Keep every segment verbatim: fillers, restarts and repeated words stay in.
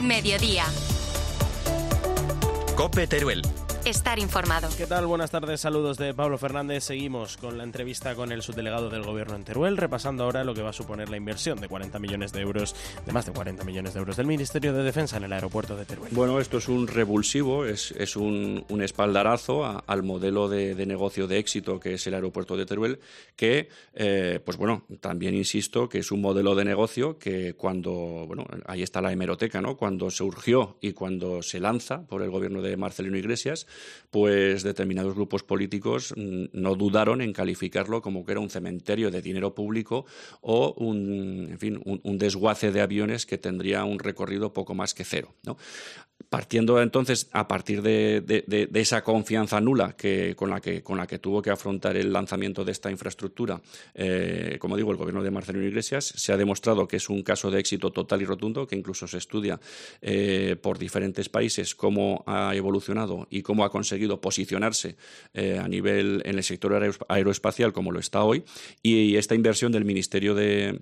Mediodía. COPE Teruel. Estar informado. ¿Qué tal? Buenas tardes, saludos de Pablo Fernández. Seguimos con la entrevista con el subdelegado del Gobierno en Teruel, repasando ahora lo que va a suponer la inversión de cuarenta millones de euros, de más de cuarenta millones de euros del Ministerio de Defensa en el aeropuerto de Teruel. Bueno, esto es un revulsivo, es, es un, un espaldarazo a, al modelo de, de negocio de éxito que es el aeropuerto de Teruel, que, eh, pues bueno, también insisto que es un modelo de negocio que cuando, bueno, ahí está la hemeroteca, ¿no? Cuando surgió y cuando se lanza por el Gobierno de Marcelino Iglesias, pues determinados grupos políticos no dudaron en calificarlo como que era un cementerio de dinero público o un, en fin, un, un desguace de aviones que tendría un recorrido poco más que cero, ¿no? Partiendo entonces a partir de, de, de, de esa confianza nula que, con, la que, con la que tuvo que afrontar el lanzamiento de esta infraestructura, eh, como digo, el Gobierno de Marcelino Iglesias, se ha demostrado que es un caso de éxito total y rotundo, que incluso se estudia eh, por diferentes países cómo ha evolucionado y cómo ha conseguido posicionarse eh, a nivel en el sector aeroespacial como lo está hoy, y esta inversión del Ministerio de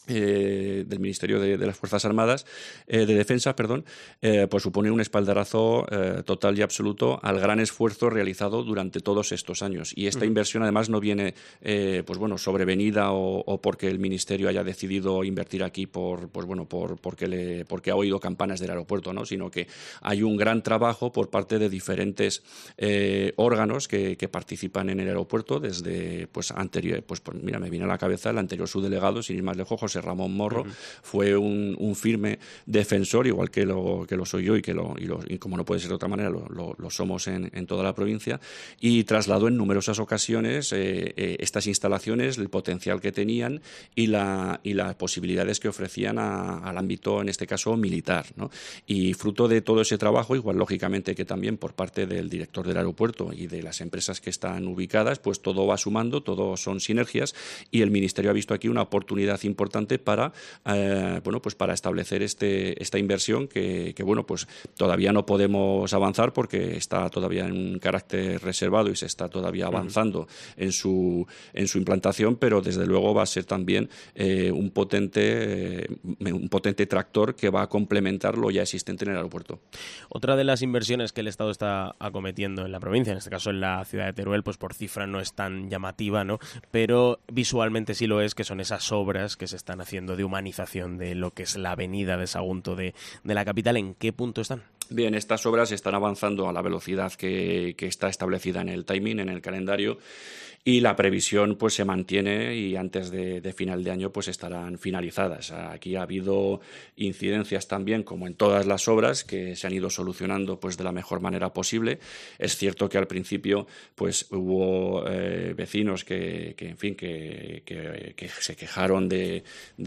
Eh, del Ministerio de, de las Fuerzas Armadas, eh, de Defensa, perdón, eh, pues supone un espaldarazo eh, total y absoluto al gran esfuerzo realizado durante todos estos años. Y esta uh-huh. inversión además no viene, eh, pues bueno, sobrevenida o, o porque el Ministerio haya decidido invertir aquí por, pues bueno, por porque le, porque ha oído campanas del aeropuerto, ¿no? Sino que hay un gran trabajo por parte de diferentes eh, órganos que, que participan en el aeropuerto desde, pues anterior, pues, pues mira, me viene a la cabeza el anterior subdelegado, sin ir más lejos, José Ramón Morro, uh-huh. fue un, un firme defensor, igual que lo, que lo soy yo y que lo, y, lo, y como no puede ser de otra manera, lo, lo, lo somos en, en toda la provincia, y trasladó en numerosas ocasiones eh, eh, estas instalaciones, el potencial que tenían y, la, y las posibilidades que ofrecían a, al ámbito, en este caso, militar, ¿no? Y fruto de todo ese trabajo, igual lógicamente que también por parte del director del aeropuerto y de las empresas que están ubicadas, pues todo va sumando, todo son sinergias, y el Ministerio ha visto aquí una oportunidad importante para eh, bueno pues para establecer este esta inversión que, que bueno pues todavía no podemos avanzar porque está todavía en un carácter reservado y se está todavía avanzando uh-huh. en su en su implantación, pero desde luego va a ser también eh, un potente eh, un potente tractor que va a complementar lo ya existente en el aeropuerto. Otra de las inversiones que el Estado está acometiendo en la provincia, en este caso en la ciudad de Teruel, pues por cifra no es tan llamativa, ¿no? Pero visualmente sí lo es, que son esas obras que se están haciendo de humanización de lo que es la avenida de Sagunto de, de la capital. ¿En qué punto están? Bien, estas obras están avanzando a la velocidad que, que está establecida en el timing, en el calendario, y la previsión pues se mantiene y antes de, de final de año pues estarán finalizadas. Aquí ha habido incidencias también, como en todas las obras, que se han ido solucionando pues de la mejor manera posible. Es cierto que al principio pues hubo eh, vecinos que, que en fin que, que, que se quejaron de,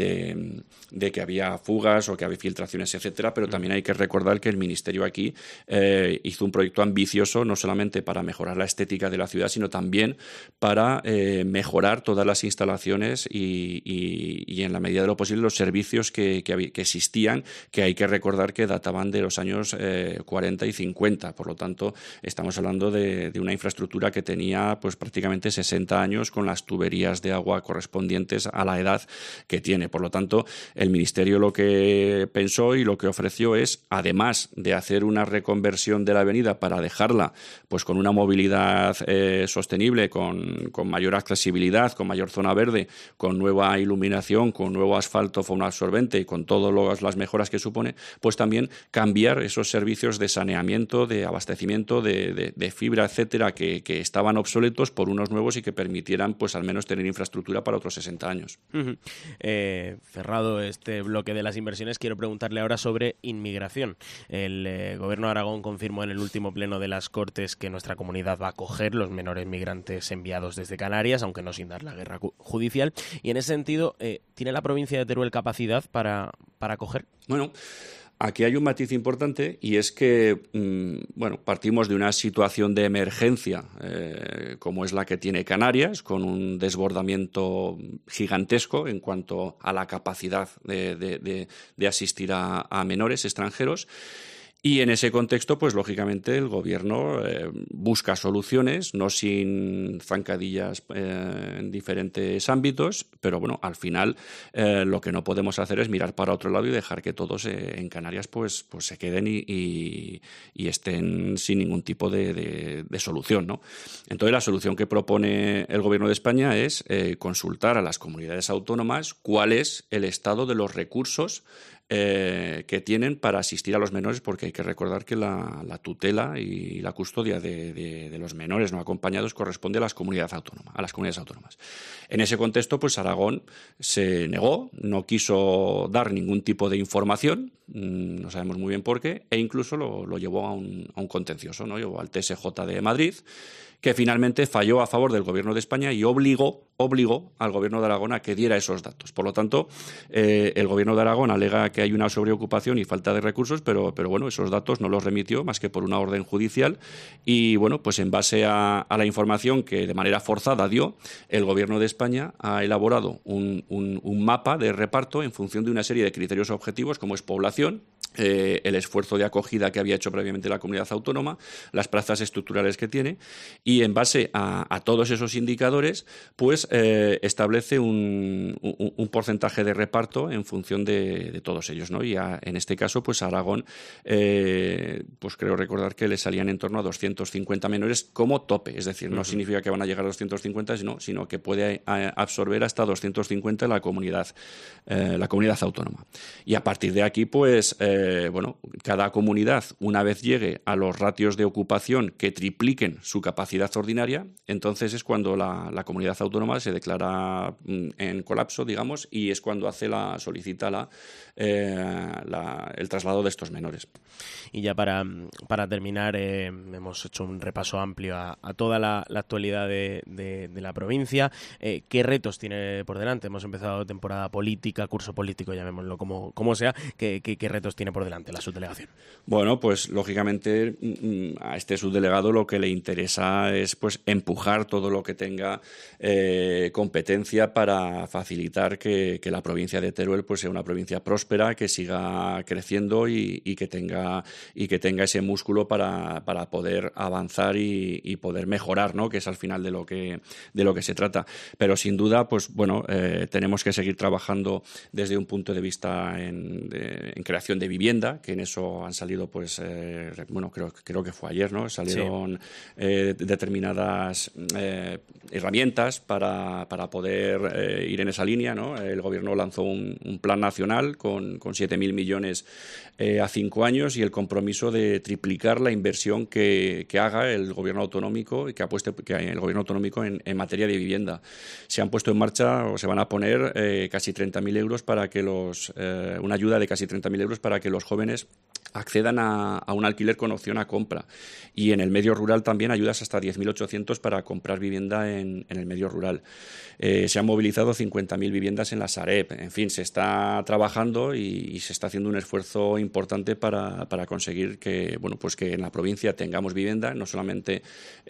de, de que había fugas o que había filtraciones, etcétera, pero también hay que recordar que el Ministerio aquí eh, hizo un proyecto ambicioso no solamente para mejorar la estética de la ciudad, sino también para eh, mejorar todas las instalaciones y, y, y en la medida de lo posible los servicios que, que, que existían, que hay que recordar que databan de los años eh, cuarenta y cincuenta. Por lo tanto, estamos hablando de, de una infraestructura que tenía pues prácticamente sesenta años con las tuberías de agua correspondientes a la edad que tiene. Por lo tanto, el Ministerio lo que pensó y lo que ofreció es, además de hacer una reconversión de la avenida para dejarla pues con una movilidad eh, sostenible, con con mayor accesibilidad, con mayor zona verde, con nueva iluminación, con nuevo asfalto fonoabsorbente y con todas las mejoras que supone, pues también cambiar esos servicios de saneamiento, de abastecimiento, de, de, de fibra, etcétera, que, que estaban obsoletos por unos nuevos y que permitieran pues al menos tener infraestructura para otros sesenta años. Uh-huh. Eh, cerrado este bloque de las inversiones, quiero preguntarle ahora sobre inmigración. El eh, Gobierno de Aragón confirmó en el último pleno de las Cortes que nuestra comunidad va a acoger los menores migrantes enviados desde Canarias, aunque no sin dar la guerra judicial. Y en ese sentido, eh, ¿tiene la provincia de Teruel capacidad para, para acoger? Bueno, aquí hay un matiz importante y es que, mmm, bueno, partimos de una situación de emergencia eh, como es la que tiene Canarias, con un desbordamiento gigantesco en cuanto a la capacidad de, de, de, de asistir a, a menores extranjeros. Y en ese contexto, pues lógicamente el gobierno eh, busca soluciones, no sin zancadillas eh, en diferentes ámbitos, pero bueno, al final eh, lo que no podemos hacer es mirar para otro lado y dejar que todos eh, en Canarias pues, pues se queden y, y, y estén sin ningún tipo de, de, de solución, ¿no? Entonces la solución que propone el gobierno de España es eh, consultar a las comunidades autónomas cuál es el estado de los recursos Eh, que tienen para asistir a los menores, porque hay que recordar que la, la tutela y la custodia de, de, de los menores no acompañados corresponde a las comunidades autónomas, a las comunidades autónomas. En ese contexto, pues Aragón se negó, no quiso dar ningún tipo de información, no sabemos muy bien por qué, e incluso lo, lo llevó a un, a un contencioso, ¿no? Llevó al T S J de Madrid, que finalmente falló a favor del gobierno de España y obligó, obligó al gobierno de Aragón a que diera esos datos. Por lo tanto, eh, el gobierno de Aragón alega que hay una sobreocupación y falta de recursos, pero, pero bueno, esos datos no los remitió más que por una orden judicial y bueno, pues en base a, a la información que de manera forzada dio, el gobierno de España ha elaborado un, un, un mapa de reparto en función de una serie de criterios objetivos como es población, Eh, el esfuerzo de acogida que había hecho previamente la comunidad autónoma, las plazas estructurales que tiene, y en base a, a todos esos indicadores, pues eh, establece un, un, un porcentaje de reparto en función de, de todos ellos, ¿no? Y a, en este caso, pues a Aragón, eh, pues creo recordar que le salían en torno a doscientos cincuenta menores como tope, es decir, no uh-huh. significa que van a llegar a doscientos cincuenta, sino, sino que puede a, absorber hasta doscientos cincuenta la comunidad, eh, la comunidad autónoma. Y a partir de aquí, pues eh, Eh, bueno, cada comunidad, una vez llegue a los ratios de ocupación que tripliquen su capacidad ordinaria, entonces es cuando la, la comunidad autónoma se declara mm, en colapso, digamos, y es cuando hace la solicita la, eh, la, el traslado de estos menores. Y ya para, para terminar, eh, hemos hecho un repaso amplio a, a toda la, la actualidad de, de, de la provincia. Eh, ¿Qué retos tiene por delante? Hemos empezado temporada política, curso político, llamémoslo como, como sea. ¿Qué, qué, qué retos tiene por delante la subdelegación? Bueno, pues lógicamente a este subdelegado lo que le interesa es pues empujar todo lo que tenga eh, competencia para facilitar que, que la provincia de Teruel pues sea una provincia próspera, que siga creciendo y, y que tenga y que tenga ese músculo para, para poder avanzar y, y poder mejorar, ¿no? Que es al final de lo que de lo que se trata. Pero sin duda, pues bueno, eh, tenemos que seguir trabajando desde un punto de vista en, de, en creación de vivienda, que en eso han salido, pues, eh, bueno, creo, creo que fue ayer, ¿no? Salieron sí. eh, determinadas eh, herramientas para, para poder eh, ir en esa línea, ¿no? El gobierno lanzó un, un plan nacional con, con siete mil millones eh, a cinco años y el compromiso de triplicar la inversión que, que haga el gobierno autonómico y que apueste que el gobierno autonómico en, en materia de vivienda. Se han puesto en marcha o se van a poner eh, casi treinta mil euros para que los, eh, una ayuda de casi treinta mil euros para que los jóvenes accedan a, a un alquiler con opción a compra. Y en el medio rural también ayudas hasta diez mil ochocientos para comprar vivienda en, en el medio rural. Eh, se han movilizado cincuenta mil viviendas en la Sareb. En fin, se está trabajando y, y se está haciendo un esfuerzo importante para, para conseguir que, bueno, pues que en la provincia tengamos vivienda, no solamente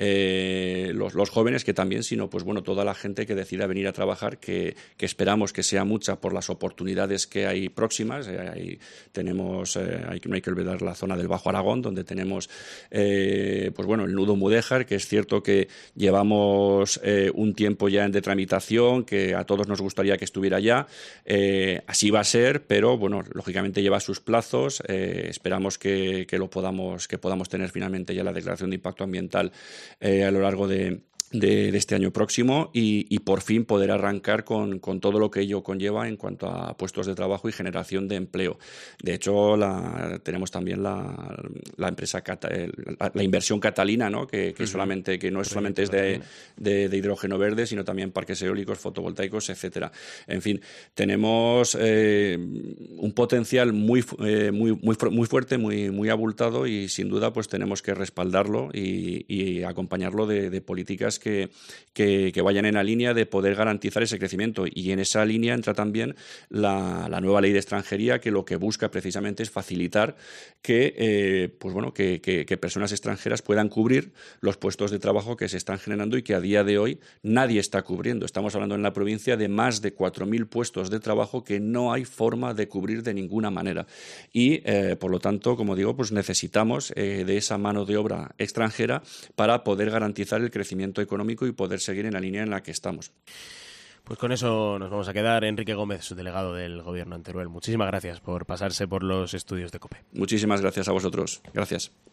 eh, los, los jóvenes, que también, sino pues bueno, toda la gente que decida venir a trabajar, que, que esperamos que sea mucha por las oportunidades que hay próximas. Eh, hay, tenemos, eh, hay, no hay que olvidar la zona del Bajo Aragón, donde tenemos eh, pues bueno, el nudo Mudéjar, que es cierto que llevamos eh, un tiempo ya en de tramitación, que a todos nos gustaría que estuviera ya. Eh, así va a ser, pero bueno, lógicamente lleva sus plazos. Eh, esperamos que, que lo podamos, que podamos tener finalmente ya la declaración de impacto ambiental eh, a lo largo de De, de este año próximo y, y por fin poder arrancar con, con todo lo que ello conlleva en cuanto a puestos de trabajo y generación de empleo. De hecho, la, tenemos también la, la empresa Cata, la, la inversión Catalina, ¿no? que, que, solamente, que no es solamente es de, de, de hidrógeno verde, sino también parques eólicos, fotovoltaicos, etcétera. En fin, tenemos eh, un potencial muy, eh, muy, muy, muy fuerte, muy, muy abultado y sin duda pues tenemos que respaldarlo y, y acompañarlo de, de políticas Que, que, que vayan en la línea de poder garantizar ese crecimiento. Y en esa línea entra también la, la nueva ley de extranjería, que lo que busca precisamente es facilitar que, eh, pues bueno, que, que, que personas extranjeras puedan cubrir los puestos de trabajo que se están generando y que a día de hoy nadie está cubriendo. Estamos hablando en la provincia de más de cuatro mil puestos de trabajo que no hay forma de cubrir ocurrir de ninguna manera. Y, eh, por lo tanto, como digo, pues necesitamos eh, de esa mano de obra extranjera para poder garantizar el crecimiento económico y poder seguir en la línea en la que estamos. Pues con eso nos vamos a quedar. Enrique Gómez, subdelegado del Gobierno en Teruel. Muchísimas gracias por pasarse por los estudios de COPE. Muchísimas gracias a vosotros. Gracias.